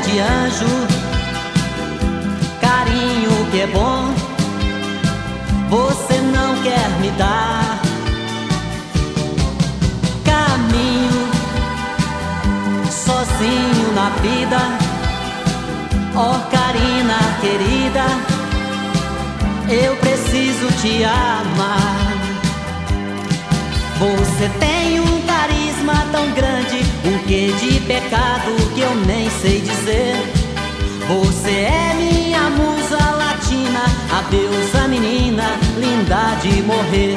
de anjo, carinho que é bom, você não quer me dar. Caminho sozinho na vida, ó Karina querida, eu preciso te amar. Você tem um carisma tão grande, um quê de pecado que eu nem sei dizer. Você é minha musa latina, a deusa menina, linda de morrer.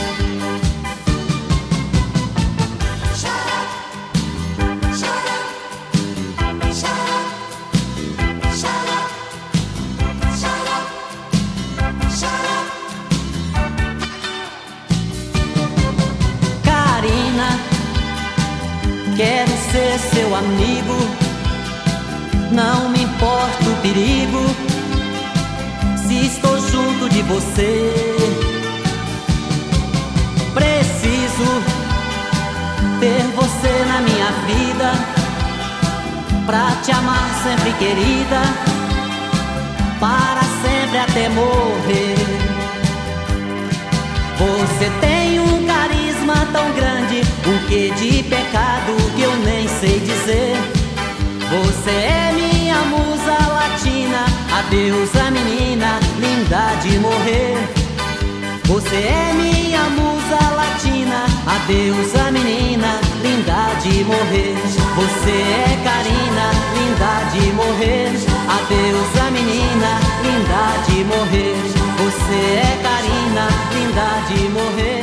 Quero ser seu amigo, não me importa o perigo, se estou junto de você. Preciso ter você na minha vida, pra te amar sempre querida, para sempre até morrer. Você tem um carisma tão grande, um quê de pecado que eu nem sei dizer. Você é minha musa latina, a deusa menina, linda de morrer. Você é minha musa latina, a deusa menina, linda de morrer. Você é Karina, linda de morrer, a deusa menina, linda de morrer. Você é Karina, linda de morrer.